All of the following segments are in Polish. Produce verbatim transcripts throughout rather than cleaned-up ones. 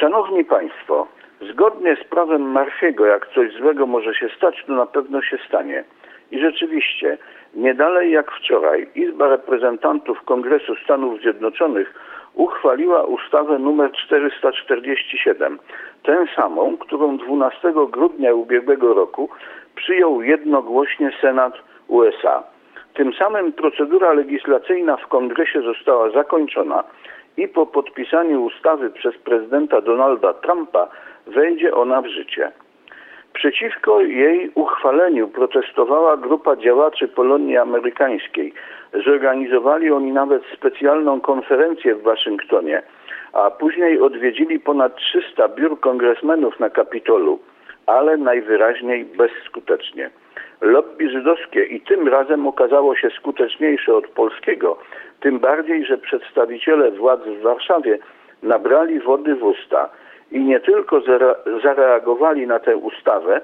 Szanowni Państwo, zgodnie z prawem Murphy'ego, jak coś złego może się stać, to na pewno się stanie. I rzeczywiście, nie dalej jak wczoraj Izba Reprezentantów Kongresu Stanów Zjednoczonych uchwaliła ustawę numer czterysta czterdzieści siedem, tę samą, którą dwunastego grudnia ubiegłego roku przyjął jednogłośnie Senat U S A. Tym samym procedura legislacyjna w Kongresie została zakończona i po podpisaniu ustawy przez prezydenta Donalda Trumpa wejdzie ona w życie. Przeciwko jej uchwaleniu protestowała grupa działaczy Polonii Amerykańskiej. Zorganizowali oni nawet specjalną konferencję w Waszyngtonie, a później odwiedzili ponad trzysta biur kongresmenów na Kapitolu, ale najwyraźniej bezskutecznie. Lobby żydowskie i tym razem okazało się skuteczniejsze od polskiego, tym bardziej, że przedstawiciele władz w Warszawie nabrali wody w usta i nie tylko zareagowali na tę ustawę,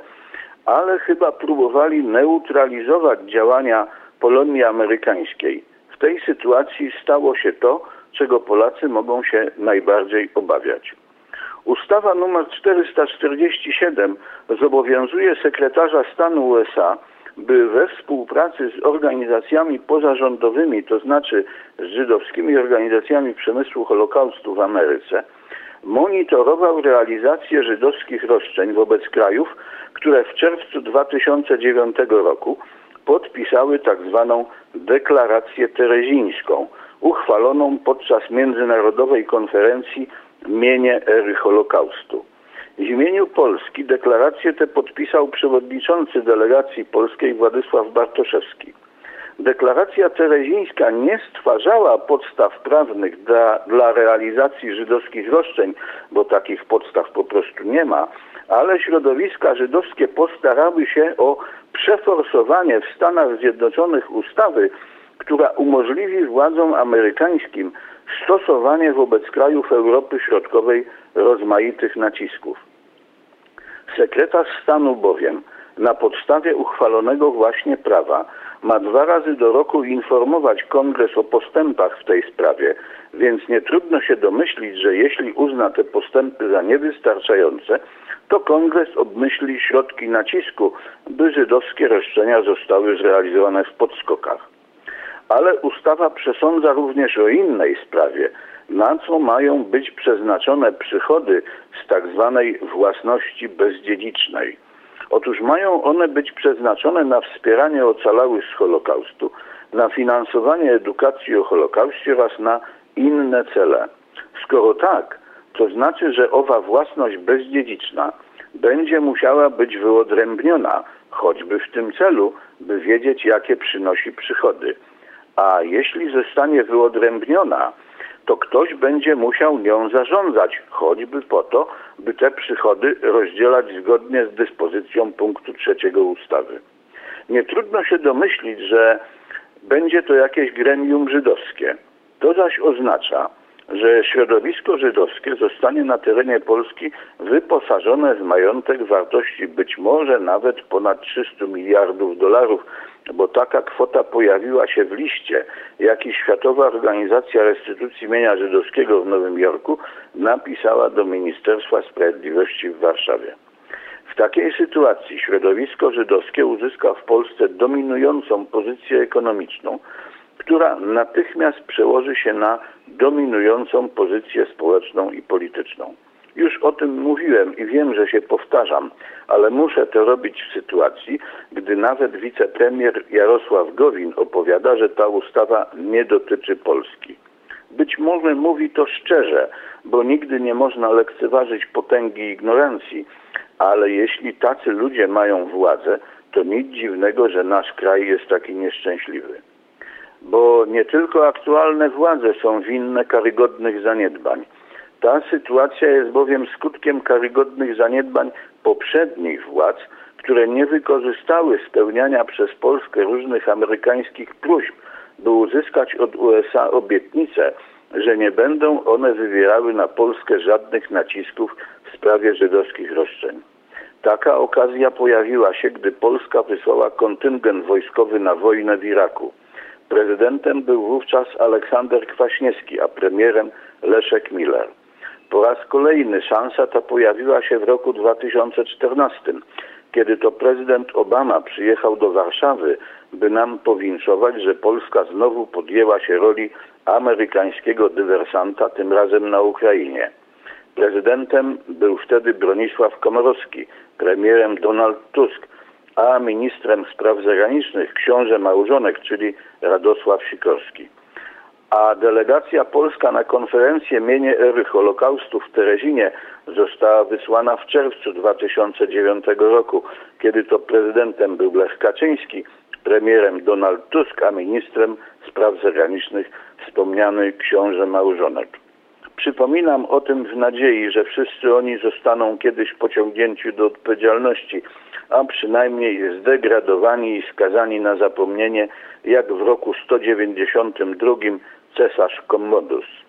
ale chyba próbowali neutralizować działania Polonii Amerykańskiej. W tej sytuacji stało się to, czego Polacy mogą się najbardziej obawiać. Ustawa nr czterysta czterdzieści siedem zobowiązuje sekretarza stanu U S A, by we współpracy z organizacjami pozarządowymi, to znaczy z żydowskimi organizacjami przemysłu Holokaustu w Ameryce, monitorował realizację żydowskich roszczeń wobec krajów, które w czerwcu dwa tysiące dziewiątego roku podpisały tak zwaną deklarację terezińską, uchwaloną podczas Międzynarodowej Konferencji Mienie Ery Holokaustu. W imieniu Polski deklarację tę podpisał przewodniczący delegacji polskiej Władysław Bartoszewski. Deklaracja terezińska nie stwarzała podstaw prawnych dla, dla realizacji żydowskich roszczeń, bo takich podstaw po prostu nie ma, ale środowiska żydowskie postarały się o przeforsowanie w Stanach Zjednoczonych ustawy, która umożliwi władzom amerykańskim stosowanie wobec krajów Europy Środkowej rozmaitych nacisków. Sekretarz stanu bowiem na podstawie uchwalonego właśnie prawa ma dwa razy do roku informować Kongres o postępach w tej sprawie, więc nie trudno się domyślić, że jeśli uzna te postępy za niewystarczające, to Kongres obmyśli środki nacisku, by żydowskie roszczenia zostały zrealizowane w podskokach. Ale ustawa przesądza również o innej sprawie, na co mają być przeznaczone przychody z tak zwanej własności bezdziedzicznej. Otóż mają one być przeznaczone na wspieranie ocalałych z Holokaustu, na finansowanie edukacji o Holokauście oraz na inne cele. Skoro tak, to znaczy, że owa własność bezdziedziczna będzie musiała być wyodrębniona, choćby w tym celu, by wiedzieć, jakie przynosi przychody. A jeśli zostanie wyodrębniona, to ktoś będzie musiał nią zarządzać, choćby po to, by te przychody rozdzielać zgodnie z dyspozycją punktu trzeciego ustawy. Nie trudno się domyślić, że będzie to jakieś gremium żydowskie. To zaś oznacza, że środowisko żydowskie zostanie na terenie Polski wyposażone w majątek wartości być może nawet ponad trzysta miliardów dolarów, bo taka kwota pojawiła się w liście, jaki Światowa Organizacja Restytucji Mienia Żydowskiego w Nowym Jorku napisała do Ministerstwa Sprawiedliwości w Warszawie. W takiej sytuacji środowisko żydowskie uzyska w Polsce dominującą pozycję ekonomiczną, która natychmiast przełoży się na dominującą pozycję społeczną i polityczną. Już o tym mówiłem i wiem, że się powtarzam, ale muszę to robić w sytuacji, gdy nawet wicepremier Jarosław Gowin opowiada, że ta ustawa nie dotyczy Polski. Być może mówi to szczerze, bo nigdy nie można lekceważyć potęgi ignorancji, ale jeśli tacy ludzie mają władzę, to nic dziwnego, że nasz kraj jest taki nieszczęśliwy. Bo nie tylko aktualne władze są winne karygodnych zaniedbań. Ta sytuacja jest bowiem skutkiem karygodnych zaniedbań poprzednich władz, które nie wykorzystały spełniania przez Polskę różnych amerykańskich próśb, by uzyskać od U S A obietnicę, że nie będą one wywierały na Polskę żadnych nacisków w sprawie żydowskich roszczeń. Taka okazja pojawiła się, gdy Polska wysłała kontyngent wojskowy na wojnę w Iraku. Prezydentem był wówczas Aleksander Kwaśniewski, a premierem Leszek Miller. Po raz kolejny szansa ta pojawiła się w roku dwa tysiące czternastym, kiedy to prezydent Obama przyjechał do Warszawy, by nam powinszować, że Polska znowu podjęła się roli amerykańskiego dywersanta, tym razem na Ukrainie. Prezydentem był wtedy Bronisław Komorowski, premierem Donald Tusk, a ministrem spraw zagranicznych książę małżonek, czyli Radosław Sikorski. A delegacja polska na konferencję Mienie Ery Holokaustu w Terezinie została wysłana w czerwcu dwa tysiące dziewiątego roku, kiedy to prezydentem był Lech Kaczyński, premierem Donald Tusk, a ministrem spraw zagranicznych wspomniany książę małżonek. Przypominam o tym w nadziei, że wszyscy oni zostaną kiedyś pociągnięci do odpowiedzialności, a przynajmniej zdegradowani i skazani na zapomnienie, jak w roku sto dziewięćdziesiątym drugim cesarz Commodus.